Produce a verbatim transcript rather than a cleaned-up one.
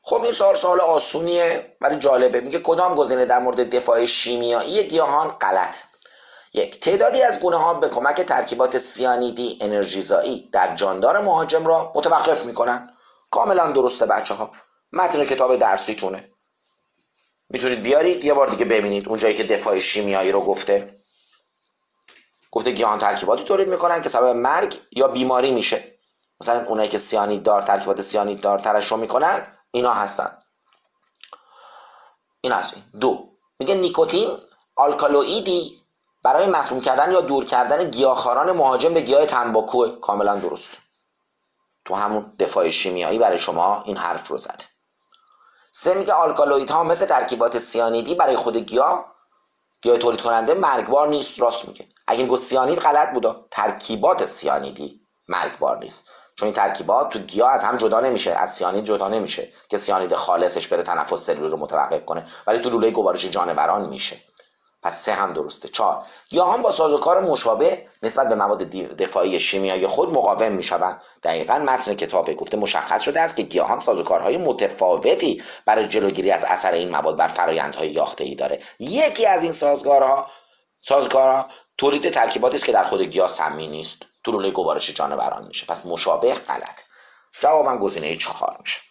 خب این سوال سوال آسونیه ولی جالبه. میگه کدام گزینه در مورد دفاع شیمیایی گیاهان غلط؟ یک، تعدادی از گونه ها به کمک ترکیبات سیانیدی انرژیزایی در جاندار مهاجم را متوقف میکنن. کاملا درسته بچه ها، متن کتاب درسیتونه، میتونید بیارید یه بار دیگه ببینید اونجایی که دفاع شیمیایی رو گفته. گفته گیاهان ترکیباتی تولید میکنن که سبب مرگ یا بیماری میشه. مثلا اونایی که سیانید دار ترکیبات سیانید دار ترشح میکنن اینا هستن. این از این. دو، میگه نیکوتین آلکالوئیدی برای مسموم کردن یا دور کردن گیاهخواران مهاجم به گیاه تنباکو. کاملا درست، تو همون دفاع شیمیایی برای شما این حرف رو زده. سه، میگه آلکالوئیدها مثل ترکیبات سیانیدی برای خود گیاه گیاه تولید کننده مرگبار نیست. راست میگه. اگه میگه سیانید غلط بودا، ترکیبات سیانیدی مرگبار نیست، چون این ترکیبات تو گیاه از هم جدا نمیشه، از سیانید جدا نمیشه که سیانید خالصش بره تنفس سلولی رو متوقف کنه، ولی تو لوله گوارش جانوران میشه. پس سه هم درسته. چهار، گیاهان با سازوکار مشابه نسبت به مواد دفاعی شیمیایی خود مقاوم میشوند. دقیقاً متن کتاب گفته مشخص شده است که گیاهان سازوکارهای متفاوتی برای جلوگیری از اثر این مواد بر فرآیندهای یافته‌ای داره. یکی از این سازوکارها سازوکارها تولید ترکیباتی است که در خود گیاه سمی نیست، تو لوله گوارش جانوران میشه. پس مشابه غلط. جوابم گزینه چهار میشه.